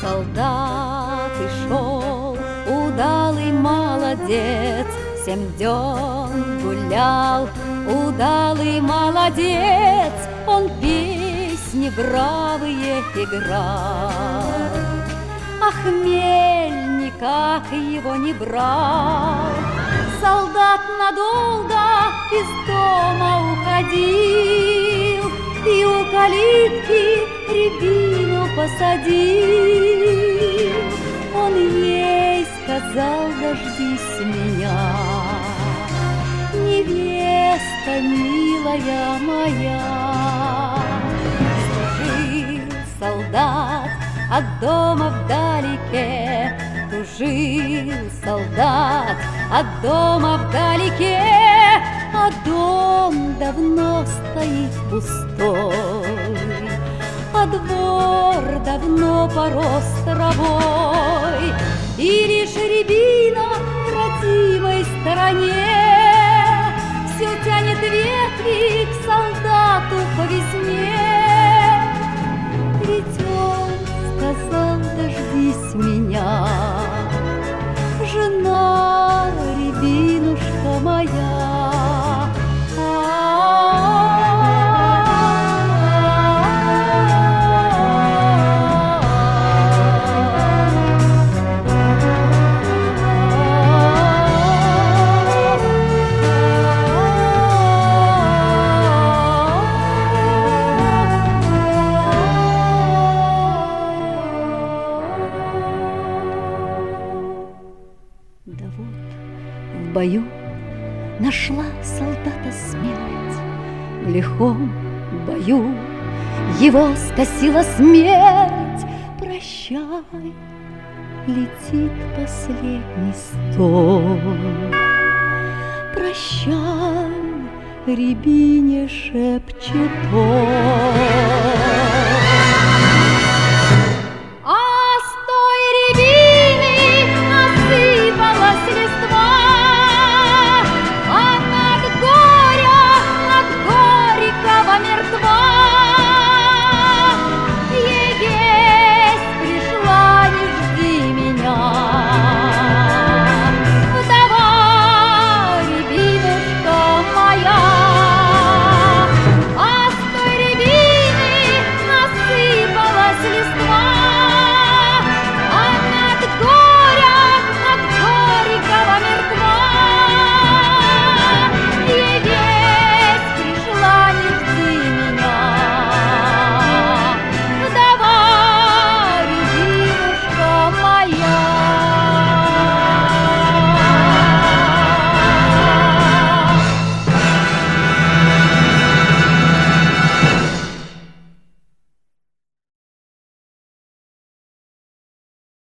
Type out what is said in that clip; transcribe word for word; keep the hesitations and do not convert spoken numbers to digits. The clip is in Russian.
солдат и шел, удалый молодец, семь дён гулял, удалый молодец, он песни бравые играл. А хмель никак его не брал. Солдат надолго из дома уходил и у калитки рябину посадил. Он ей сказал: дождись меня, невеста милая моя. Служил солдат от дома вдалеке, тужил солдат от дома вдалеке, а дом давно стоит пустой, а двор давно порос травой, и лишь рябина в родимой стороне все тянет ветви к солдату по весне. Ведь он сказал: дождись меня, жена, рябинушка моя. Да вот в бою нашла солдата смерть, в лихом бою его скосила смерть. Прощай, летит последний стон, прощай, рябине шепчет он.